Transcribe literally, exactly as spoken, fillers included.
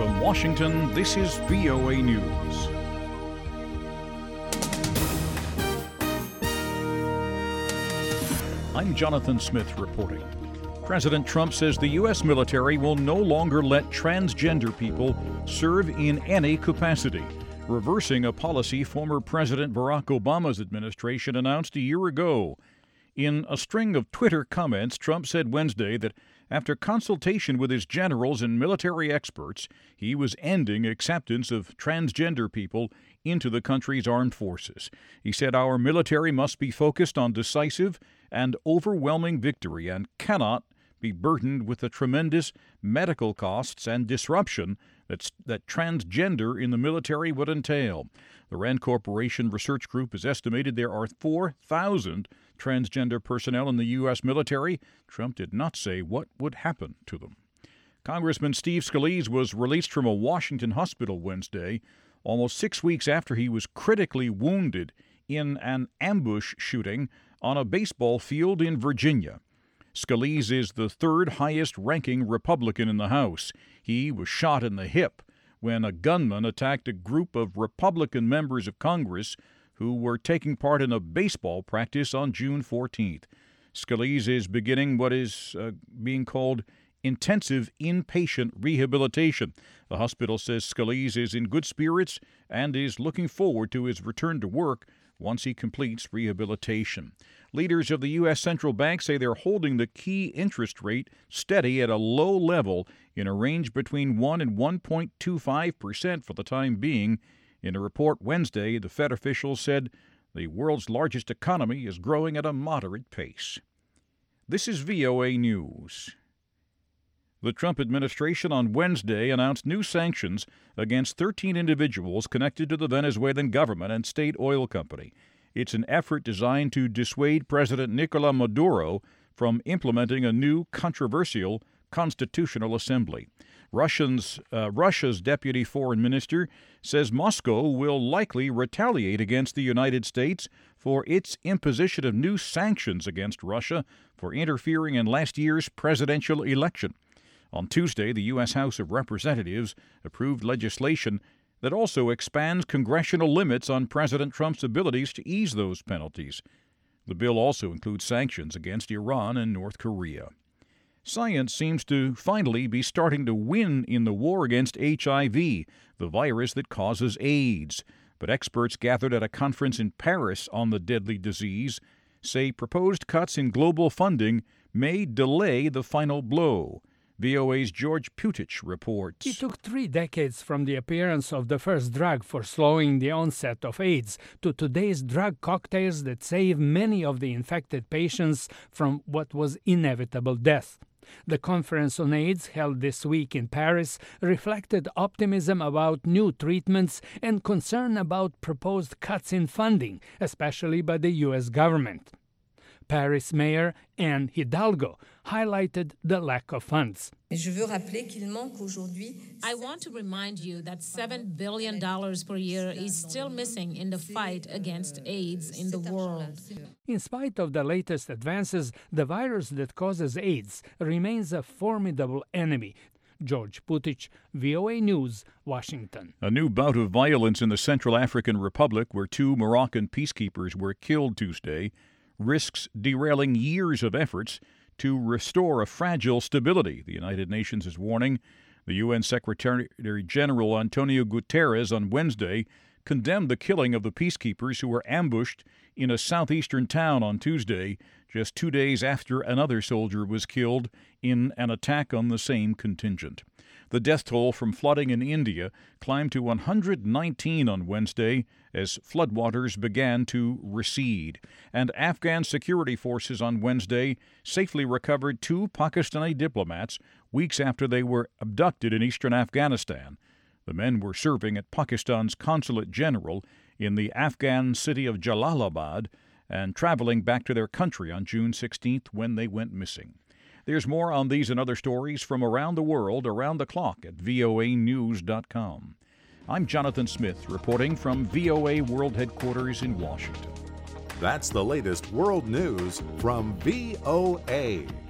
From Washington, this is V O A News. I'm Jonathan Smith reporting. President Trump says the U S military will no longer let transgender people serve in any capacity, reversing a policy former President Barack Obama's administration announced a year ago. In a string of Twitter comments, Trump said Wednesday that after consultation with his generals and military experts, he was ending acceptance of transgender people into the country's armed forces. He said our military must be focused on decisive and overwhelming victory and cannot be burdened with the tremendous medical costs and disruption that's, that transgender in the military would entail. The Rand Corporation Research Group has estimated there are four thousand transgender personnel in the U S military. Trump did not say what would happen to them. Congressman Steve Scalise was released from a Washington hospital Wednesday, almost six weeks after he was critically wounded in an ambush shooting on a baseball field in Virginia. Scalise is the third highest-ranking Republican in the House. He was shot in the hip when a gunman attacked a group of Republican members of Congress who were taking part in a baseball practice on June fourteenth. Scalise is beginning what is uh, being called intensive inpatient rehabilitation. The hospital says Scalise is in good spirits and is looking forward to his return to work once he completes rehabilitation. Leaders of the U S central bank say they're holding the key interest rate steady at a low level in a range between one and one point two five percent for the time being. In a report Wednesday, the Fed officials said the world's largest economy is growing at a moderate pace. This is V O A News. The Trump administration on Wednesday announced new sanctions against thirteen individuals connected to the Venezuelan government and state oil company. It's an effort designed to dissuade President Nicolas Maduro from implementing a new controversial constitutional assembly. Russians, uh, Russia's deputy foreign minister says Moscow will likely retaliate against the United States for its imposition of new sanctions against Russia for interfering in last year's presidential election. On Tuesday, the U S House of Representatives approved legislation that also expands congressional limits on President Trump's abilities to ease those penalties. The bill also includes sanctions against Iran and North Korea. Science seems to finally be starting to win in the war against H I V, the virus that causes AIDS. But experts gathered at a conference in Paris on the deadly disease say proposed cuts in global funding may delay the final blow. V O A's George Putich reports. It took three decades from the appearance of the first drug for slowing the onset of AIDS to today's drug cocktails that save many of the infected patients from what was inevitable death. The conference on AIDS held this week in Paris reflected optimism about new treatments and concern about proposed cuts in funding, especially by the U S government. Paris Mayor Anne Hidalgo highlighted the lack of funds. I want to remind you that seven billion dollars per year is still missing in the fight against AIDS in the world. In spite of the latest advances, the virus that causes AIDS remains a formidable enemy. George Putich, V O A News, Washington. A new bout of violence in the Central African Republic, where two Moroccan peacekeepers were killed Tuesday, risks derailing years of efforts to restore a fragile stability, the United Nations is warning. The U N Secretary General Antonio Guterres on Wednesday condemned the killing of the peacekeepers who were ambushed in a southeastern town on Tuesday, just two days after another soldier was killed in an attack on the same contingent. The death toll from flooding in India climbed to one hundred nineteen on Wednesday as floodwaters began to recede. And Afghan security forces on Wednesday safely recovered two Pakistani diplomats weeks after they were abducted in eastern Afghanistan. The men were serving at Pakistan's consulate general in the Afghan city of Jalalabad and traveling back to their country on June sixteenth when they went missing. There's more on these and other stories from around the world, around the clock at V O A news dot com. I'm Jonathan Smith, reporting from V O A World Headquarters in Washington. That's the latest world news from V O A.